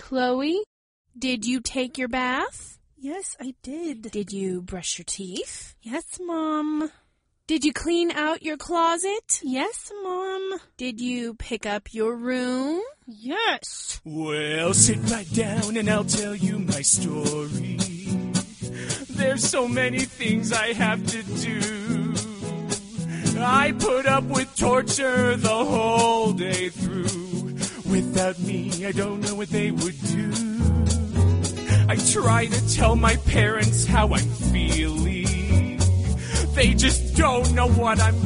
Chloe, did you take your bath? Yes, I did. Did you brush your teeth? Yes, Mom. Did you clean out your closet? Yes, Mom. Did you pick up your room? Yes. Well, sit right down and I'll tell you my story. There's so many things I have to do. I put up with torture the whole day through. Without me, I don't know what they would do. I try to tell my parents how I'm feeling. They just don't know what I'm